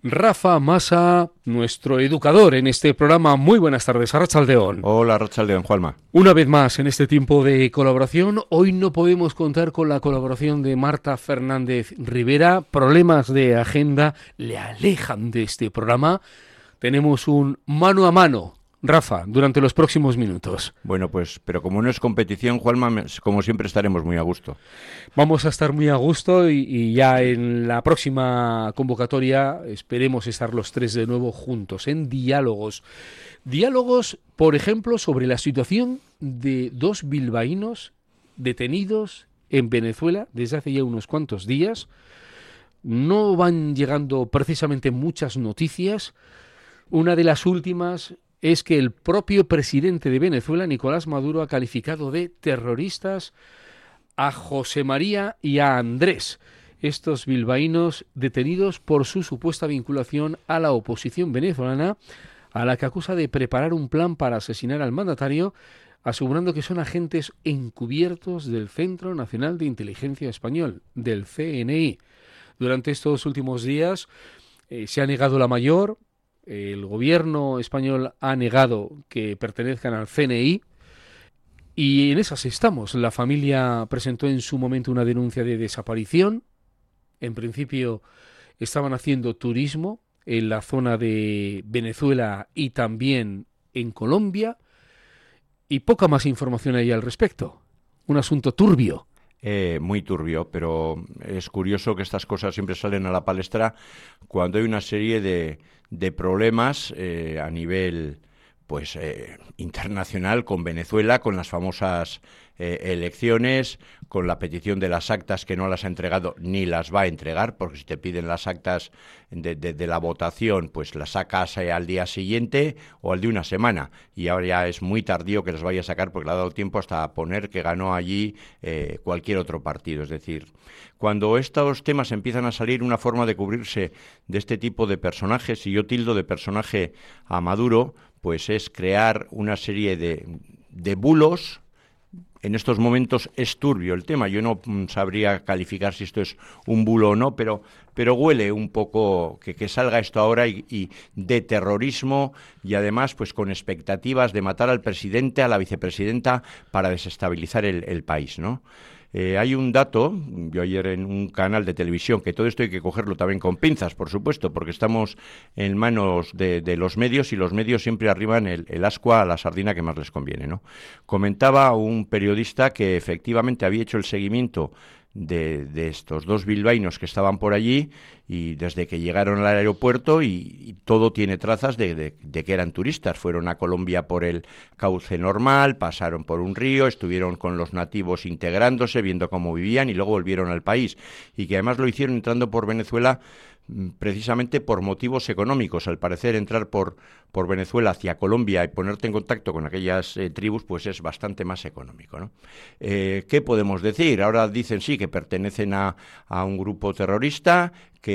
Rafa Masa, nuestro educador en este programa. Muy buenas tardes, Arratsaldeon. Hola, Arratsaldeon, Juanma. Una vez más en este tiempo de colaboración. Hoy no podemos contar con la colaboración de Marta Fernández Rivera. Problemas de agenda le alejan de este programa. Tenemos un mano a mano, Rafa, durante los próximos minutos. Bueno, pues, pero como no es competición, Juanma, como siempre estaremos muy a gusto. Vamos a estar muy a gusto y ya en la próxima convocatoria esperemos estar los tres de nuevo juntos en diálogos. Diálogos, por ejemplo, sobre la situación de dos bilbaínos detenidos en Venezuela desde hace ya unos cuantos días. No van llegando precisamente muchas noticias. Una de las últimas es que el propio presidente de Venezuela, Nicolás Maduro, ha calificado de terroristas a José María y a Andrés, estos bilbaínos detenidos por su supuesta vinculación a la oposición venezolana, a la que acusa de preparar un plan para asesinar al mandatario, asegurando que son agentes encubiertos del Centro Nacional de Inteligencia Español, del CNI. Durante estos últimos días se ha negado la mayor. El gobierno español ha negado que pertenezcan al CNI y en esas estamos. La familia presentó en su momento una denuncia de desaparición. En principio estaban haciendo turismo en la zona de Venezuela y también en Colombia y poca más información hay al respecto. Un asunto turbio. Muy turbio, pero es curioso que estas cosas siempre salen a la palestra cuando hay una serie de problemas a nivel internacional con Venezuela, con las famosas elecciones, con la petición de las actas que no las ha entregado ni las va a entregar, porque si te piden las actas de la votación, pues las sacas al día siguiente o al de una semana, y ahora ya es muy tardío que las vaya a sacar porque le ha dado tiempo hasta poner que ganó allí cualquier otro partido. Es decir, cuando estos temas empiezan a salir, una forma de cubrirse de este tipo de personajes, y yo tildo de personaje a Maduro, pues es crear una serie de bulos. En estos momentos es turbio el tema. Yo no sabría calificar si esto es un bulo o no, pero huele un poco que salga esto ahora y de terrorismo, y además pues con expectativas de matar al presidente, a la vicepresidenta, para desestabilizar el país, ¿no? Hay un dato, yo ayer en un canal de televisión, que todo esto hay que cogerlo también con pinzas, por supuesto, porque estamos en manos de los medios, y los medios siempre arriban el ascua a la sardina que más les conviene, ¿no? Comentaba un periodista que efectivamente había hecho el seguimiento de estos dos bilbaínos que estaban por allí, y desde que llegaron al aeropuerto y todo tiene trazas de que eran turistas. Fueron a Colombia por el cauce normal, pasaron por un río, estuvieron con los nativos integrándose, viendo cómo vivían, y luego volvieron al país, y que además lo hicieron entrando por Venezuela precisamente por motivos económicos. Al parecer, entrar por Venezuela hacia Colombia y ponerte en contacto con aquellas tribus, pues es bastante más económico, ¿no? ¿Qué podemos decir? Ahora dicen sí que pertenecen a un grupo terrorista,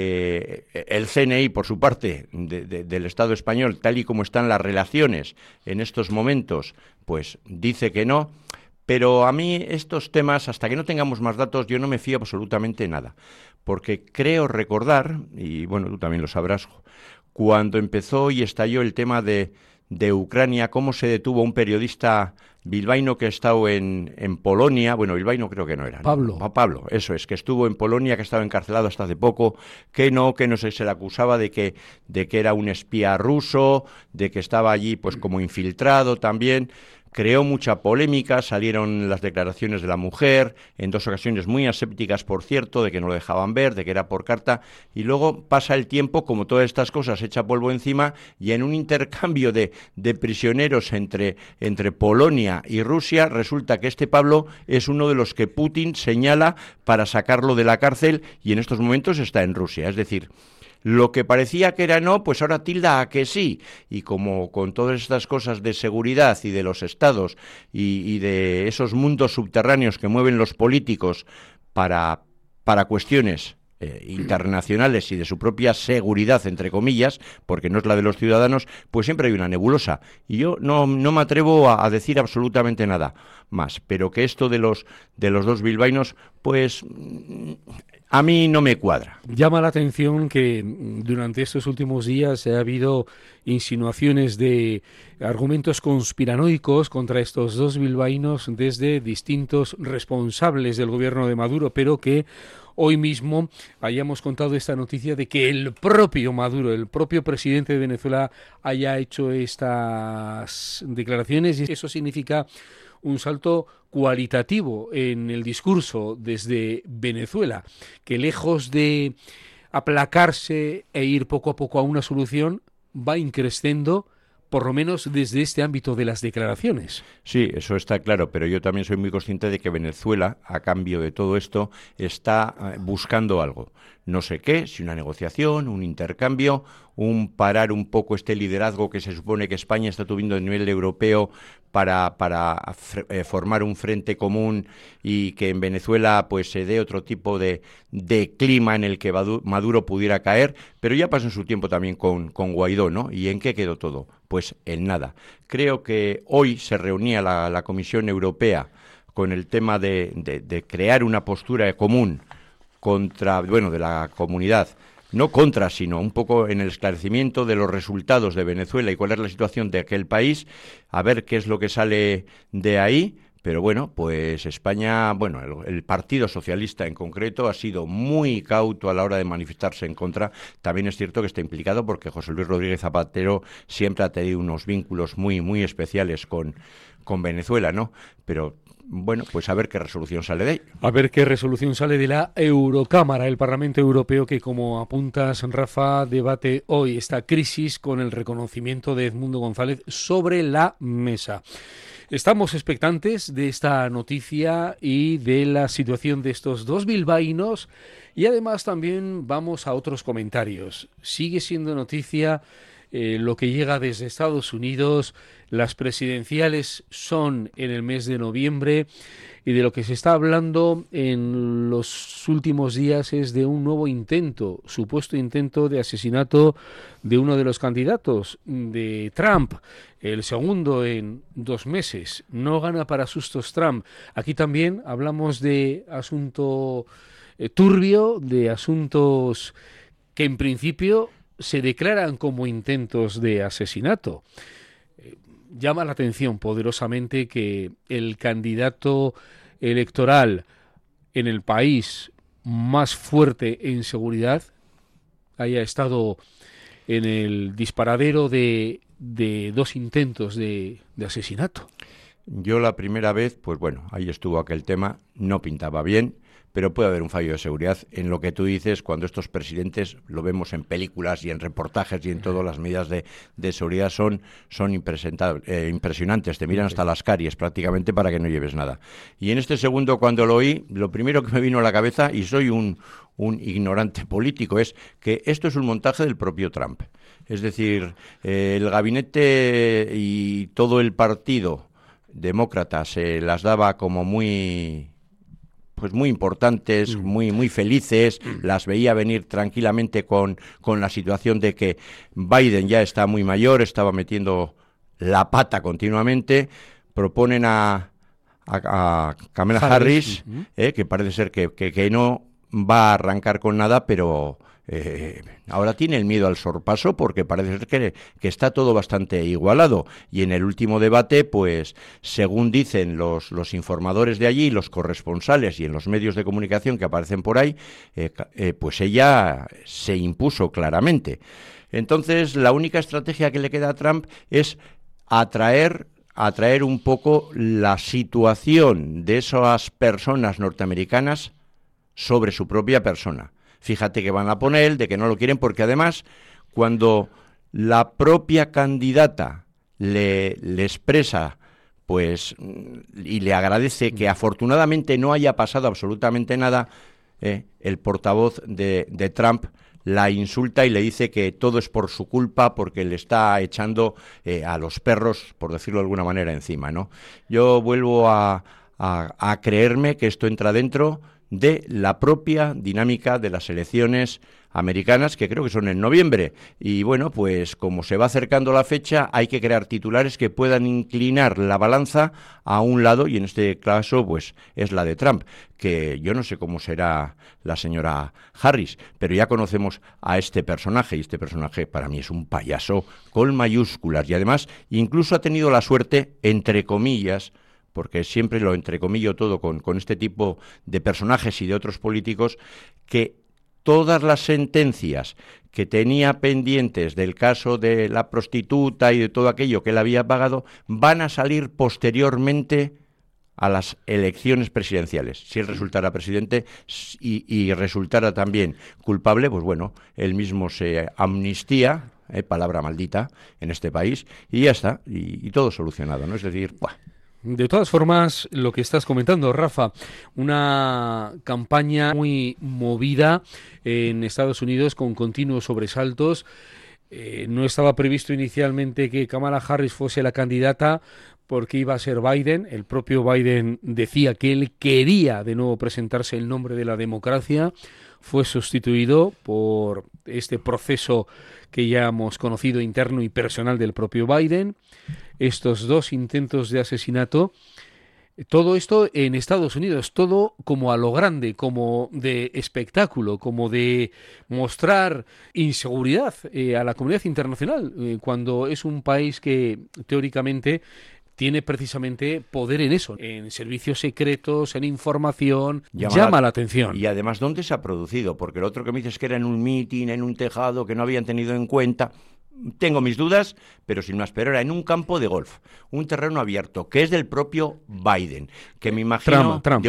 que el CNI, por su parte, del Estado español, tal y como están las relaciones en estos momentos, pues dice que no. Pero a mí estos temas, hasta que no tengamos más datos, yo no me fío absolutamente nada. Porque creo recordar, y bueno, tú también lo sabrás, cuando empezó y estalló el tema de Ucrania, cómo se detuvo un periodista bilbaíno que ha estado en Polonia. Bueno, bilbaíno creo que no era, ¿no? Pablo, eso es, que estuvo en Polonia, que estaba encarcelado hasta hace poco, que no sé, se le acusaba de que era un espía ruso, de que estaba allí pues como infiltrado también. Creó mucha polémica, salieron las declaraciones de la mujer, en dos ocasiones muy asépticas, por cierto, de que no lo dejaban ver, de que era por carta, y luego pasa el tiempo, como todas estas cosas, echa polvo encima, y en un intercambio de prisioneros entre Polonia y Rusia, resulta que este Pablo es uno de los que Putin señala para sacarlo de la cárcel, y en estos momentos está en Rusia. Es decir, lo que parecía que era no, pues ahora tilda a que sí. Y como con todas estas cosas de seguridad y de los estados y de esos mundos subterráneos que mueven los políticos para cuestiones internacionales y de su propia seguridad, entre comillas, porque no es la de los ciudadanos, pues siempre hay una nebulosa. Y yo no me atrevo a decir absolutamente nada más, pero que esto de los dos bilbaínos, pues a mí no me cuadra. Llama la atención que durante estos últimos días ha habido insinuaciones de argumentos conspiranoicos contra estos dos bilbaínos desde distintos responsables del gobierno de Maduro, pero que hoy mismo hayamos contado esta noticia de que el propio Maduro, el propio presidente de Venezuela, haya hecho estas declaraciones, y eso significa un salto cualitativo en el discurso desde Venezuela, que lejos de aplacarse e ir poco a poco a una solución, va increciendo, por lo menos desde este ámbito de las declaraciones. Sí, eso está claro, pero yo también soy muy consciente de que Venezuela, a cambio de todo esto, está buscando algo. No sé qué, si una negociación, un intercambio, un parar un poco este liderazgo que se supone que España está tuviendo a nivel europeo para formar un frente común y que en Venezuela pues se dé otro tipo de clima en el que Maduro pudiera caer, pero ya pasó en su tiempo también con Guaidó, ¿no? ¿Y en qué quedó todo? Pues en nada. Creo que hoy se reunía la Comisión Europea con el tema de crear una postura común contra, bueno, de la comunidad, no contra, sino un poco en el esclarecimiento de los resultados de Venezuela y cuál es la situación de aquel país, a ver qué es lo que sale de ahí. Pero bueno, pues España, bueno, el Partido Socialista en concreto ha sido muy cauto a la hora de manifestarse en contra. También es cierto que está implicado porque José Luis Rodríguez Zapatero siempre ha tenido unos vínculos muy, muy especiales con Venezuela, ¿no? Pero bueno, pues a ver qué resolución sale de ahí. A ver qué resolución sale de la Eurocámara, el Parlamento Europeo, que, como apuntas, Rafa, debate hoy esta crisis con el reconocimiento de Edmundo González sobre la mesa. Estamos expectantes de esta noticia y de la situación de estos dos bilbaínos, y además también vamos a otros comentarios. Sigue siendo noticia lo que llega desde Estados Unidos. Las presidenciales son en el mes de noviembre, y de lo que se está hablando en los últimos días es de un nuevo intento, supuesto intento de asesinato de uno de los candidatos de Trump, el segundo en 2 meses. No gana para sustos Trump. Aquí también hablamos de asunto turbio, de asuntos que en principio se declaran como intentos de asesinato. Llama la atención poderosamente que el candidato electoral en el país más fuerte en seguridad haya estado en el disparadero de 2 intentos de asesinato. Yo la primera vez, pues bueno, ahí estuvo aquel tema, no pintaba bien, pero puede haber un fallo de seguridad en lo que tú dices cuando estos presidentes, lo vemos en películas y en reportajes y en todas las medidas de seguridad son impresionantes, te miran hasta las caries prácticamente para que no lleves nada. Y en este segundo, cuando lo oí, lo primero que me vino a la cabeza, y soy un ignorante político, es que esto es un montaje del propio Trump. Es decir, el gabinete y todo el partido demócrata se las daba como muy importantes, muy felices, las veía venir tranquilamente con la situación de que Biden ya está muy mayor, estaba metiendo la pata continuamente. Proponen a Kamala Harris, que parece ser que no va a arrancar con nada, pero ahora tiene el miedo al sorpaso porque parece ser que está todo bastante igualado. Y en el último debate, pues según dicen los informadores de allí, los corresponsales y en los medios de comunicación que aparecen por ahí, pues ella se impuso claramente. Entonces, la única estrategia que le queda a Trump es atraer un poco la situación de esas personas norteamericanas sobre su propia persona. Fíjate que van a poner él, de que no lo quieren, porque además, cuando la propia candidata le expresa, pues, y le agradece que afortunadamente no haya pasado absolutamente nada, el portavoz de Trump la insulta y le dice que todo es por su culpa porque le está echando a los perros, por decirlo de alguna manera, encima, ¿no? Yo vuelvo a creerme que esto entra dentro de la propia dinámica de las elecciones americanas, que creo que son en noviembre. Y bueno, pues como se va acercando la fecha, hay que crear titulares que puedan inclinar la balanza a un lado, y en este caso pues es la de Trump, que yo no sé cómo será la señora Harris, pero ya conocemos a este personaje, y este personaje para mí es un payaso con mayúsculas, y además incluso ha tenido la suerte, entre comillas, porque siempre lo entrecomillo todo con este tipo de personajes y de otros políticos, que todas las sentencias que tenía pendientes del caso de la prostituta y de todo aquello que él había pagado van a salir posteriormente a las elecciones presidenciales. Si él resultara presidente y resultara también culpable, pues bueno, él mismo se amnistía, palabra maldita en este país, y ya está, y todo solucionado, ¿no? Es decir, ¡buah! De todas formas, lo que estás comentando, Rafa, una campaña muy movida en Estados Unidos con continuos sobresaltos. No estaba previsto inicialmente que Kamala Harris fuese la candidata porque iba a ser Biden. El propio Biden decía que él quería de nuevo presentarse en nombre de la democracia. Fue sustituido por este proceso que ya hemos conocido interno y personal del propio Biden. Estos dos intentos de asesinato, todo esto en Estados Unidos, todo como a lo grande, como de espectáculo, como de mostrar inseguridad a la comunidad internacional, cuando es un país que teóricamente tiene precisamente poder en eso, en servicios secretos, en información, llama la atención. Y además, ¿dónde se ha producido? Porque el otro que me dices que era en un mitin, en un tejado, que no habían tenido en cuenta. Tengo mis dudas, pero sin más, pero era en un campo de golf, un terreno abierto, que es del propio Biden, que me imagino... Trump.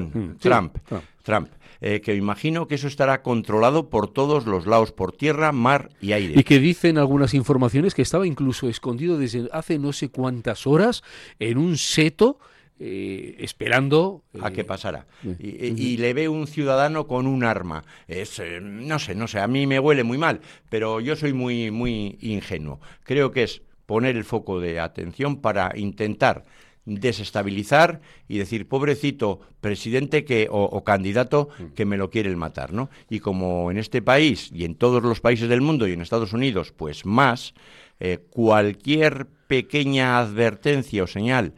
Trump. Que me imagino que eso estará controlado por todos los lados, por tierra, mar y aire. Y que dicen algunas informaciones que estaba incluso escondido desde hace no sé cuántas horas en un seto, esperando a que pasara. Y le ve un ciudadano con un arma. No sé, a mí me huele muy mal, pero yo soy muy ingenuo. Creo que es poner el foco de atención para intentar desestabilizar y decir, pobrecito presidente o candidato que me lo quieren matar, ¿no? Y como en este país y en todos los países del mundo y en Estados Unidos, pues más, cualquier pequeña advertencia o señal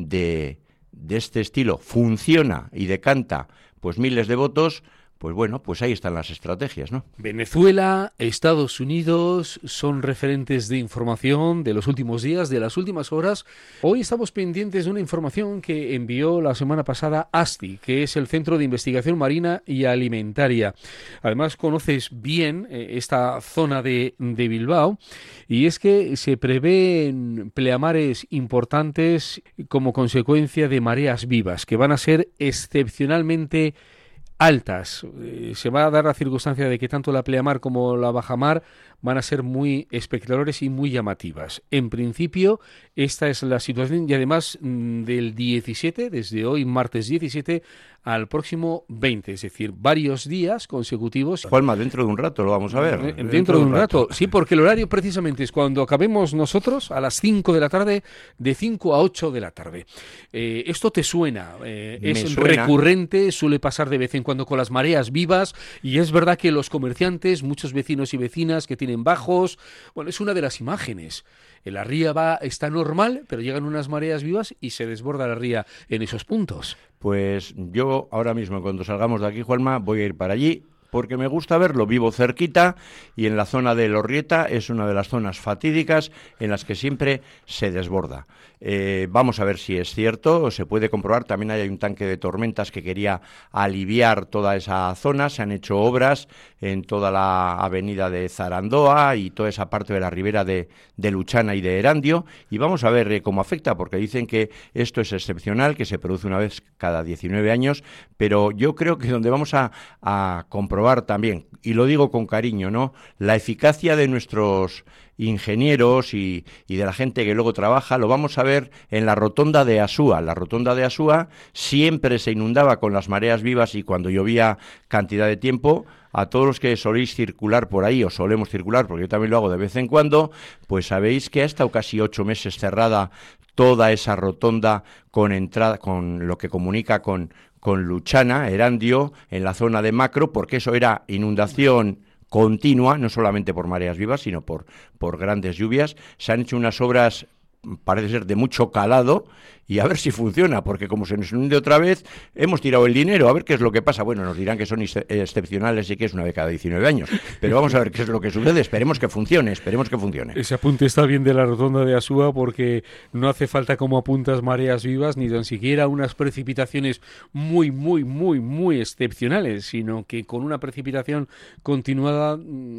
de este estilo funciona y decanta pues miles de votos. Pues bueno, pues ahí están las estrategias, ¿no? Venezuela, Estados Unidos son referentes de información de los últimos días, de las últimas horas. Hoy estamos pendientes de una información que envió la semana pasada ASTI, que es el Centro de Investigación Marina y Alimentaria. Además, conoces bien esta zona de Bilbao, y es que se prevén pleamares importantes como consecuencia de mareas vivas, que van a ser excepcionalmente altas. Se va a dar la circunstancia de que tanto la pleamar como la bajamar van a ser muy espectaculares y muy llamativas. En principio, esta es la situación, y además del 17, desde hoy, martes 17, al próximo 20, es decir, varios días consecutivos. Juanma, dentro de un rato lo vamos a ver. Dentro de un rato, sí, porque el horario precisamente es cuando acabemos nosotros, a las 5 de la tarde, de 5 a 8 de la tarde. Esto te suena, es recurrente, suele pasar de vez en cuando con las mareas vivas, y es verdad que los comerciantes, muchos vecinos y vecinas que tienen bajos, bueno, es una de las imágenes. La ría está normal, pero llegan unas mareas vivas y se desborda la ría en esos puntos. Pues yo ahora mismo, cuando salgamos de aquí, Juanma, voy a ir para allí, porque me gusta verlo, vivo cerquita, y en la zona de Lorrieta es una de las zonas fatídicas en las que siempre se desborda. Vamos a ver si es cierto, se puede comprobar. También hay un tanque de tormentas que quería aliviar toda esa zona. Se han hecho obras en toda la avenida de Zarandoa y toda esa parte de la ribera de Luchana y de Erandio, y vamos a ver cómo afecta, porque dicen que esto es excepcional, que se produce una vez cada 19 años, pero yo creo que donde vamos a comprobar también, y lo digo con cariño, ¿no?, la eficacia de nuestros ingenieros y de la gente que luego trabaja, lo vamos a ver en la rotonda de Asúa. La rotonda de Asúa siempre se inundaba con las mareas vivas, y cuando llovía cantidad de tiempo, a todos los que soléis circular por ahí, o solemos circular, porque yo también lo hago de vez en cuando, pues sabéis que ha estado casi 8 meses cerrada toda esa rotonda con entrada, con lo que comunica con Luchana, Erandio, en la zona de Macro, porque eso era inundación continua, no solamente por mareas vivas, sino por grandes lluvias. Se han hecho unas obras, parece ser, de mucho calado, y a ver si funciona, porque como se nos hunde otra vez, hemos tirado el dinero, a ver qué es lo que pasa. Bueno, nos dirán que son excepcionales y que es una vez cada 19 años, pero vamos a ver qué es lo que sucede, esperemos que funcione. Ese apunte está bien de la rotonda de Asúa, porque no hace falta, como apuntas, mareas vivas, ni tan siquiera unas precipitaciones muy, muy, muy, muy excepcionales, sino que con una precipitación continuada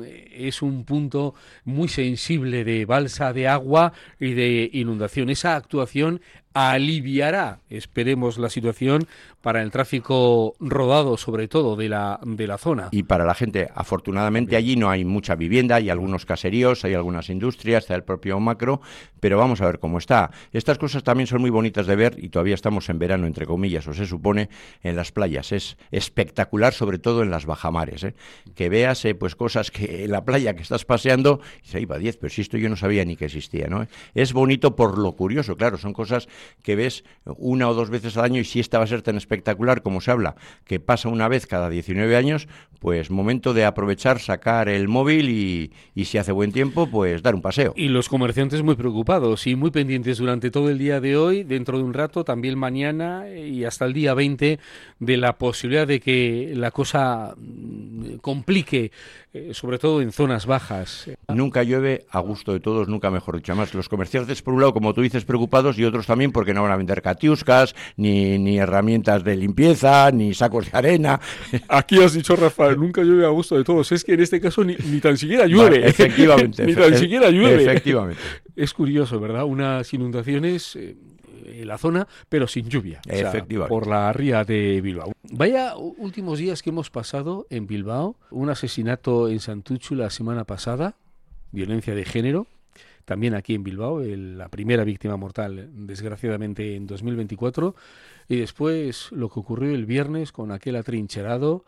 es un punto muy sensible de balsa de agua y de inundación. Esa actuación aliviará, esperemos, la situación para el tráfico rodado, sobre todo de la zona. Y para la gente, afortunadamente allí no hay mucha vivienda, hay algunos caseríos, hay algunas industrias, está el propio Macro, pero vamos a ver cómo está. Estas cosas también son muy bonitas de ver, y todavía estamos en verano, entre comillas, o se supone, en las playas. Es espectacular, sobre todo en las bajamares, que veas pues cosas que en la playa que estás paseando, y se iba 10, pero si esto yo no sabía ni que existía, ¿no? Es bonito por lo curioso, claro, son cosas que ves 1 o 2 veces al año, y si esta va a ser tan espectacular como se habla, que pasa una vez cada 19 años, pues momento de aprovechar, sacar el móvil y si hace buen tiempo, pues dar un paseo. Y los comerciantes muy preocupados y muy pendientes durante todo el día de hoy, dentro de un rato, también mañana y hasta el día 20, de la posibilidad de que la cosa complique, sobre todo en zonas bajas. Nunca llueve a gusto de todos, nunca mejor dicho. Además, los comerciantes, por un lado, como tú dices, preocupados, y otros también porque no van a vender catiuscas, ni herramientas de limpieza, ni sacos de arena. Aquí has dicho, Rafael, nunca llueve a gusto de todos. Es que en este caso ni tan siquiera llueve. Vale, efectivamente. Ni tan siquiera llueve. Efectivamente. Es curioso, ¿verdad? Unas inundaciones en la zona, pero sin lluvia. Efectivamente. O sea, por la ría de Bilbao. Vaya últimos días que hemos pasado en Bilbao. Un asesinato en Santuchu la semana pasada, violencia de género. También aquí en Bilbao, la primera víctima mortal, desgraciadamente, en 2024. Y después lo que ocurrió el viernes con aquel atrincherado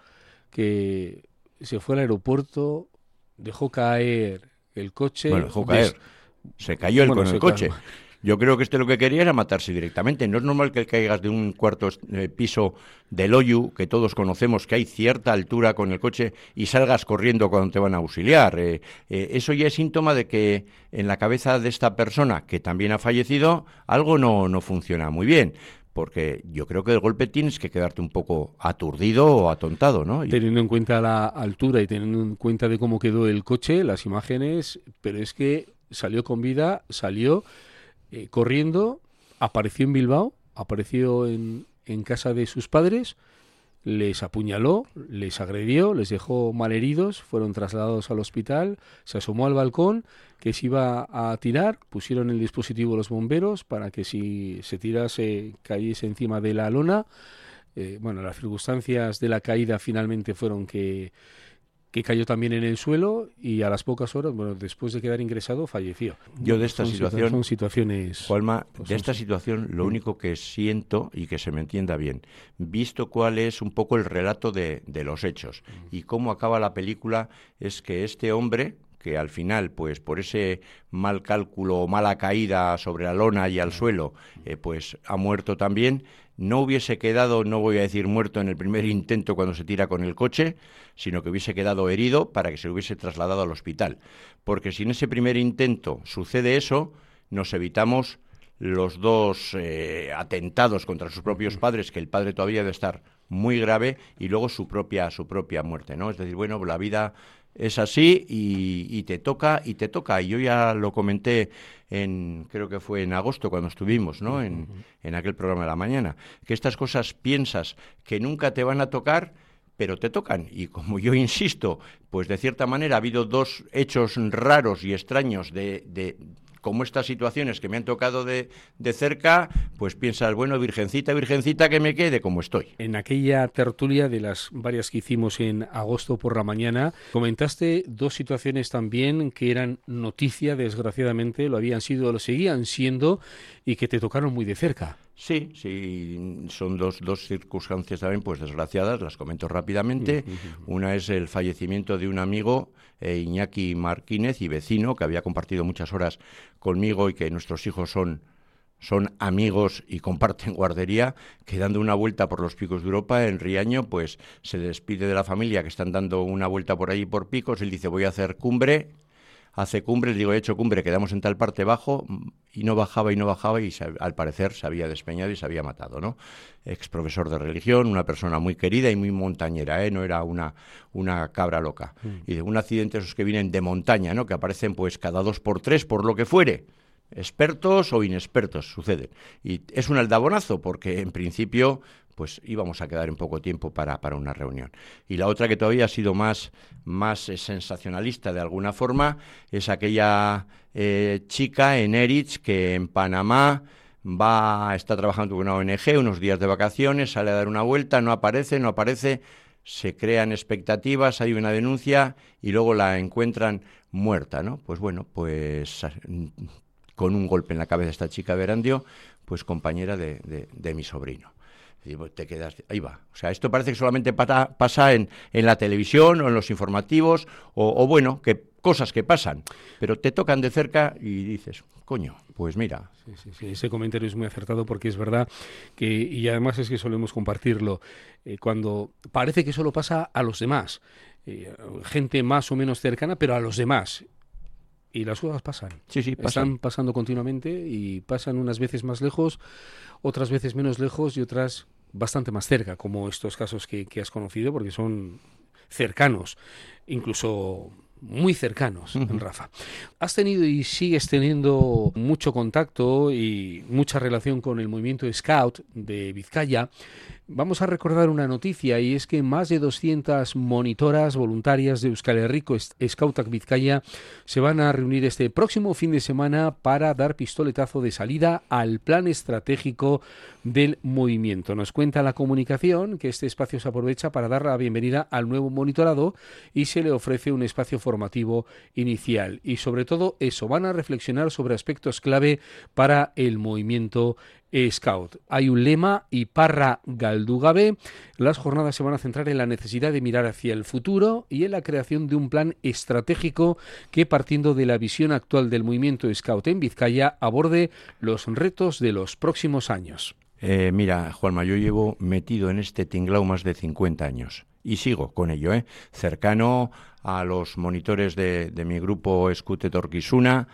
que se fue al aeropuerto, dejó caer el coche. Bueno, dejó caer. Se cayó con el coche. Yo creo que lo que quería era matarse directamente. No es normal que caigas de un cuarto piso del Oyu, que todos conocemos que hay cierta altura con el coche, y salgas corriendo cuando te van a auxiliar. Eso ya es síntoma de que en la cabeza de esta persona, que también ha fallecido, algo no funciona muy bien. Porque yo creo que el golpe tienes que quedarte un poco aturdido o atontado, ¿no? Teniendo en cuenta la altura y teniendo en cuenta de cómo quedó el coche, las imágenes, pero es que salió con vida, salió corriendo, apareció en Bilbao, apareció en casa de sus padres, les apuñaló, les agredió, les dejó malheridos, fueron trasladados al hospital, se asomó al balcón, que se iba a tirar, pusieron el dispositivo los bomberos para que si se tirase cayese encima de la lona. Bueno, las circunstancias de la caída finalmente fueron que cayó también en el suelo, y a las pocas horas, bueno, después de quedar ingresado, falleció. Yo de esta situación, son situaciones... Juanma, de esta situación lo único que siento, y que se me entienda bien, visto cuál es un poco el relato de los hechos y cómo acaba la película, es que este hombre, que al final, pues por ese mal cálculo o mala caída sobre la lona y al suelo, pues ha muerto también. No hubiese quedado, no voy a decir muerto en el primer intento cuando se tira con el coche, sino que hubiese quedado herido para que se hubiese trasladado al hospital. Porque si en ese primer intento sucede eso, nos evitamos los 2 atentados contra sus propios padres, que el padre todavía debe estar muy grave, y luego su propia muerte, ¿no? Es decir, bueno, la vida es así y te toca. Y yo ya lo comenté creo que fue en agosto cuando estuvimos, ¿no? En aquel programa de la mañana, que estas cosas piensas que nunca te van a tocar, pero te tocan. Y como yo insisto, pues de cierta manera ha habido 2 hechos raros y extraños de como estas situaciones que me han tocado de cerca, pues piensas, bueno, virgencita, que me quede como estoy. En aquella tertulia de las varias que hicimos en agosto por la mañana, comentaste 2 situaciones también que eran noticia, desgraciadamente, lo habían sido, lo seguían siendo, y que te tocaron muy de cerca. Sí, sí, son dos circunstancias también, pues desgraciadas, las comento rápidamente. Una es el fallecimiento de un amigo, Iñaki Martínez, y vecino, que había compartido muchas horas conmigo y que nuestros hijos son amigos y comparten guardería, que dando una vuelta por los picos de Europa, en Riaño, pues se despide de la familia que están dando una vuelta por ahí por picos, él dice, voy a hacer cumbre. Hace cumbre, le digo, he hecho cumbre, quedamos en tal parte bajo, y no bajaba y al parecer se había despeñado y se había matado, ¿no? Ex profesor de religión, una persona muy querida y muy montañera, no era una cabra loca. Y de un accidente esos que vienen de montaña, ¿no? Que aparecen pues cada 2 por 3 por lo que fuere. Expertos o inexpertos suceden. Y es un aldabonazo porque en principio pues íbamos a quedar en poco tiempo para una reunión. Y la otra que todavía ha sido más sensacionalista de alguna forma es aquella chica en Erich que en Panamá está trabajando con una ONG, unos días de vacaciones, sale a dar una vuelta, no aparece, se crean expectativas, hay una denuncia y luego la encuentran muerta, ¿no? Pues bueno, pues con un golpe en la cabeza esta chica de Erandio, pues compañera de mi sobrino. Y te quedas, ahí va. O sea, esto parece que solamente pasa en la televisión o en los informativos, o bueno, que cosas que pasan, pero te tocan de cerca y dices, coño, pues mira. Sí, ese comentario es muy acertado porque es verdad que, y además es que solemos compartirlo, cuando parece que solo pasa a los demás, gente más o menos cercana, pero a los demás. Y las cosas pasan. Sí, pasan. Están pasando continuamente y pasan unas veces más lejos, otras veces menos lejos y otras bastante más cerca, como estos casos que has conocido, porque son cercanos, incluso muy cercanos, Rafa. Has tenido y sigues teniendo mucho contacto y mucha relación con el movimiento Scout de Vizcaya. Vamos a recordar una noticia, y es que más de 200 monitoras voluntarias de Euskal Herriko Scoutak Vizcaya se van a reunir este próximo fin de semana para dar pistoletazo de salida al plan estratégico del movimiento. Nos cuenta la comunicación que este espacio se aprovecha para dar la bienvenida al nuevo monitorado y se le ofrece un espacio formativo inicial. Y sobre todo eso, van a reflexionar sobre aspectos clave para el movimiento Scout. Hay un lema, Iparra Galdu Gabe. Las jornadas se van a centrar en la necesidad de mirar hacia el futuro y en la creación de un plan estratégico que, partiendo de la visión actual del movimiento Scout en Vizcaya, aborde los retos de los próximos años. Mira, Juanma, yo llevo metido en este tinglao más de 50 años y sigo con ello, cercano a los monitores de mi grupo Scout Etorkizuna,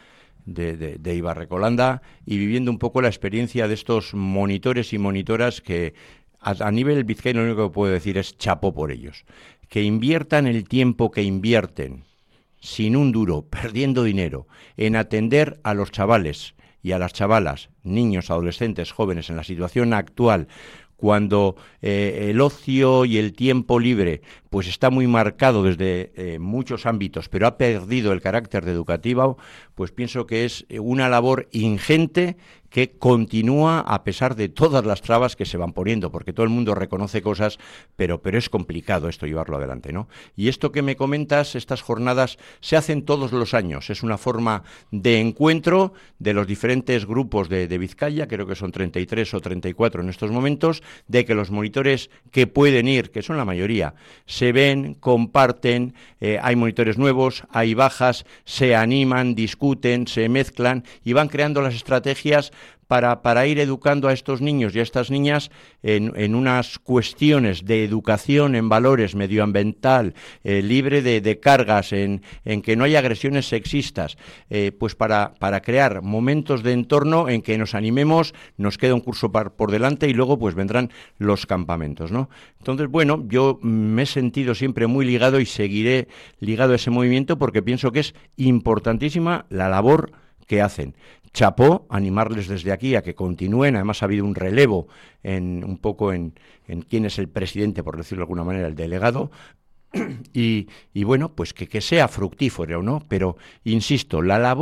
de Ibarrecolanda, y viviendo un poco la experiencia de estos monitores y monitoras que a nivel vizcaíno lo único que puedo decir es chapó por ellos. Que inviertan el tiempo que invierten, sin un duro, perdiendo dinero, en atender a los chavales y a las chavalas, niños, adolescentes, jóvenes en la situación actual, cuando el ocio y el tiempo libre pues está muy marcado desde muchos ámbitos, pero ha perdido el carácter de educativo, pues pienso que es una labor ingente que continúa a pesar de todas las trabas que se van poniendo, porque todo el mundo reconoce cosas, pero es complicado esto llevarlo adelante, ¿no? Y esto que me comentas, estas jornadas se hacen todos los años, es una forma de encuentro de los diferentes grupos de Vizcaya, creo que son 33 o 34 en estos momentos, de que los monitores que pueden ir, que son la mayoría, se ven, comparten, hay monitores nuevos, hay bajas, se animan, discuten, se mezclan y van creando las estrategias para ir educando a estos niños y a estas niñas en unas cuestiones de educación en valores medioambiental, libre de cargas, en que no haya agresiones sexistas, pues para crear momentos de entorno en que nos animemos, nos queda un curso por delante y luego pues vendrán los campamentos, ¿no? Entonces, bueno, yo me he sentido siempre muy ligado y seguiré ligado a ese movimiento porque pienso que es importantísima la labor que hacen. Chapó, animarles desde aquí a que continúen. Además ha habido un relevo un poco en quién es el presidente, por decirlo de alguna manera, el delegado, y bueno, pues que sea fructífero, ¿no? Pero, insisto, la labor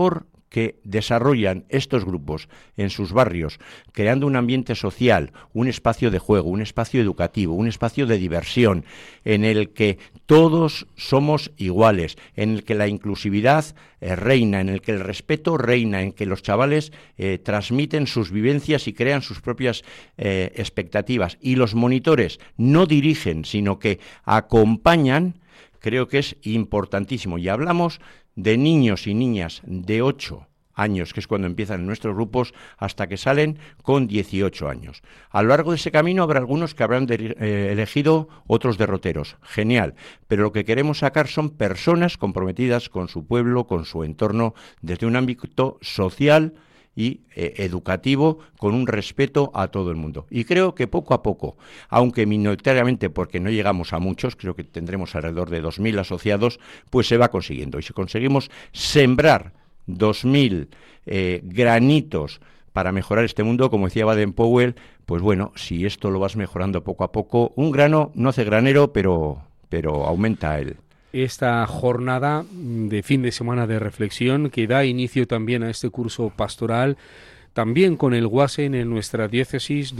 que desarrollan estos grupos en sus barrios, creando un ambiente social, un espacio de juego, un espacio educativo, un espacio de diversión, en el que todos somos iguales, en el que la inclusividad reina, en el que el respeto reina, en que los chavales transmiten sus vivencias y crean sus propias expectativas, y los monitores no dirigen, sino que acompañan, creo que es importantísimo. Y hablamos de niños y niñas de 8 años, que es cuando empiezan en nuestros grupos, hasta que salen con 18 años. A lo largo de ese camino habrá algunos que habrán elegido otros derroteros. Genial. Pero lo que queremos sacar son personas comprometidas con su pueblo, con su entorno, desde un ámbito social y educativo, con un respeto a todo el mundo. Y creo que poco a poco, aunque minoritariamente, porque no llegamos a muchos, creo que tendremos alrededor de 2.000 asociados, pues se va consiguiendo. Y si conseguimos sembrar 2.000 granitos para mejorar este mundo, como decía Baden-Powell, pues bueno, si esto lo vas mejorando poco a poco, un grano no hace granero, pero aumenta esta jornada de fin de semana de reflexión que da inicio también a este curso pastoral, también con el WASEN en nuestra diócesis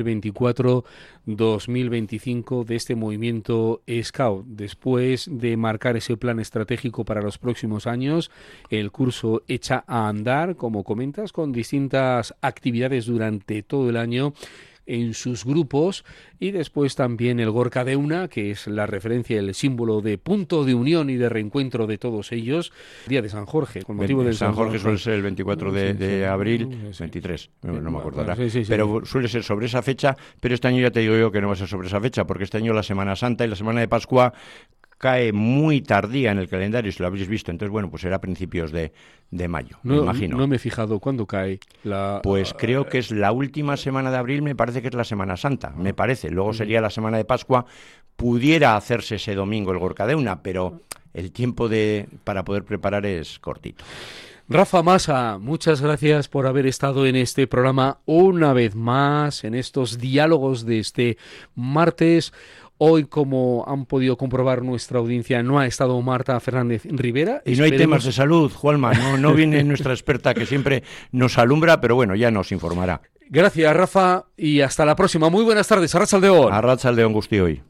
2024-2025 de este movimiento Scout. Después de marcar ese plan estratégico para los próximos años, el curso echa a andar, como comentas, con distintas actividades durante todo el año en sus grupos, y después también el Gorka Deuna, que es la referencia, el símbolo de punto de unión y de reencuentro de todos ellos, día de San Jorge, con motivo del San Jorge suele ser el 24 de abril, 23, no me acuerdo ahora, pero suele ser sobre esa fecha, pero este año ya te digo yo que no va a ser sobre esa fecha, porque este año la Semana Santa y la Semana de Pascua cae muy tardía en el calendario, si lo habéis visto. Entonces, bueno, pues será a principios de mayo, me imagino. No me he fijado cuándo cae la... Pues creo que es la última semana de abril, me parece que es la Semana Santa, me parece. Luego sería la Semana de Pascua. Pudiera hacerse ese domingo el Gorka Deuna, pero el tiempo para poder preparar es cortito. Rafa Masa, muchas gracias por haber estado en este programa una vez más, en estos diálogos de este martes. Hoy, como han podido comprobar nuestra audiencia, no ha estado Marta Fernández Rivera. Y no hay temas de salud, Juanma, no viene nuestra experta que siempre nos alumbra, pero bueno, ya nos informará. Gracias, Rafa, y hasta la próxima. Muy buenas tardes. Arratsaldeon. Arratsaldeon, Guztioi.